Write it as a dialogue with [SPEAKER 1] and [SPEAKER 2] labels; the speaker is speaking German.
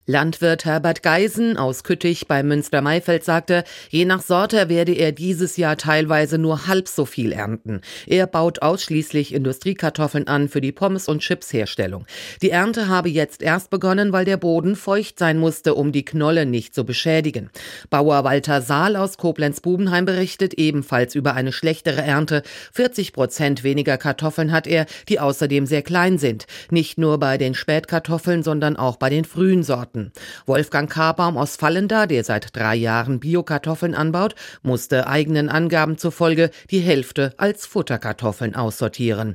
[SPEAKER 1] Landwirt Herbert Geisen aus Küttich bei Münster-Maifeld sagte, je nach Sorte werde er dieses Jahr teilweise nur halb so viel ernten. Er baut ausschließlich Industriekartoffeln an für die Pommes- und Chipsherstellung. Die Ernte habe jetzt erst begonnen, weil der Boden feucht sein musste, um die Knolle nicht zu beschädigen. Bauer Walter Saal aus Koblenz-Bubenheim berichtet ebenfalls über eine schlechtere Ernte. 40% weniger Kartoffeln hat er, die außerdem sehr klein sind. Nicht nur bei den Spätkartoffeln, sondern auch bei den frühen Sorten. Wolfgang Karbaum aus Vallenda, der seit 3 Jahren Biokartoffeln anbaut, musste eigenen Angaben zufolge die Hälfte als Futterkartoffeln aussortieren.